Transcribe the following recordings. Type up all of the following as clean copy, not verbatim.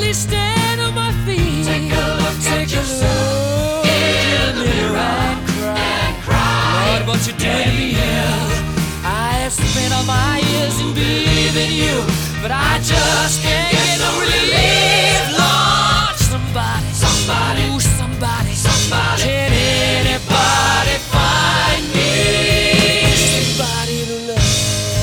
me stand on my feet. Take a look at yourself in the mirror and cry. Lord, what you doing to me? I have spent all my years in believing you, but I just can't get no relief. Lord, somebody, ooh, somebody, can anybody find me somebody to love?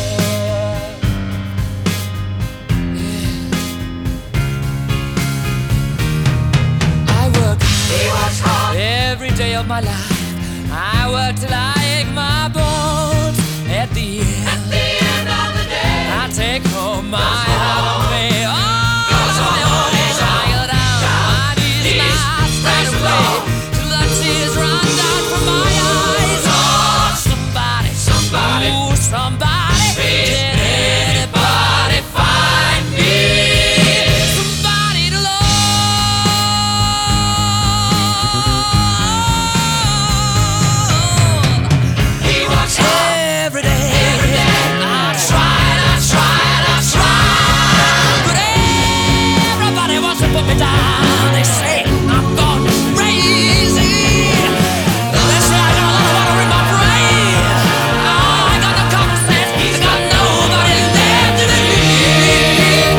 Yeah. I work hard every day of my life. I work till I ache my bones. At the end of the day, I take home my heart on me. Oh, tired out, my knees not straight away, till the tears run down from my eyes. Oh, somebody, ooh, somebody, can anybody find me somebody to love? He works hard Every day. I tried, But everybody wants to put me down. They say I'm gone crazy. They say I got a lot of water in my brain. I got no common sense. I got nobody left to believe.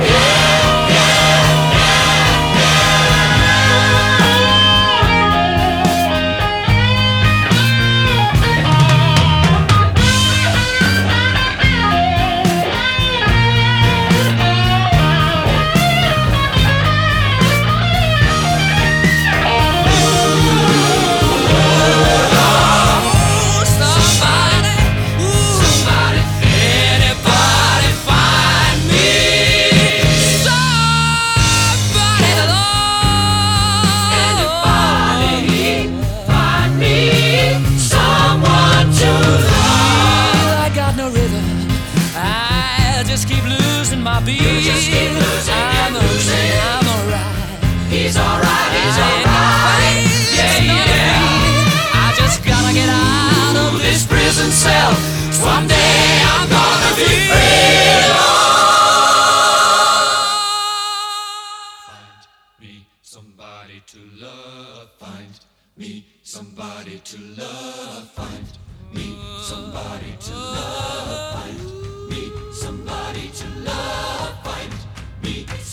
Somebody, anybody find me somebody to love? Anybody find me someone to love? I got no rhythm. I just keep losing my beat. You just keep losing and losing. I'm alright. He's alright, he's I ain't alright. no Yeah, face, no yeah. feet. I just gotta get out of this prison cell. Someday I'm gonna be free. Find me somebody to love. Find me somebody to love. Find me somebody to love. Find me somebody to love. Find me